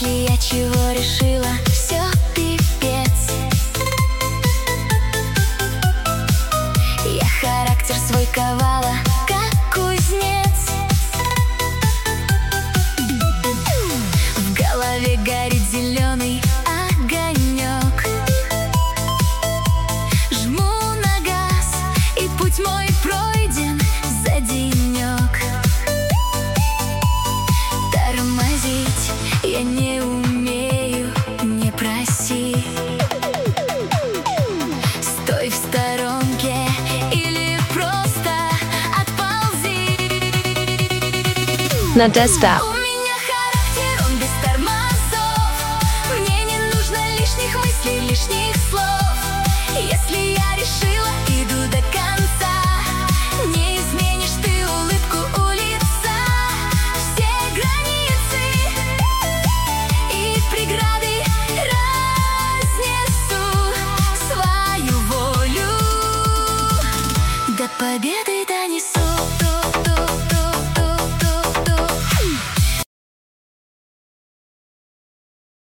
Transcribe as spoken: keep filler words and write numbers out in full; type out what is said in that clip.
Если я чего решила, все пипец. Я характер свой ковала, как кузнец. В голове горит зеленый огонек. Жму на газ, и путь мой пройден за денек. Тормозить я не умею, не проси. Стой в сторонке или просто отползи. На Деспап. У меня характер, он без тормозов. Мне не нужно лишних мыслей, лишних слов. Если я решила, иду до конца. Не изменишь ты улыбку у лица. Все границы и преграды разнесу. Свою волю до победы донесу.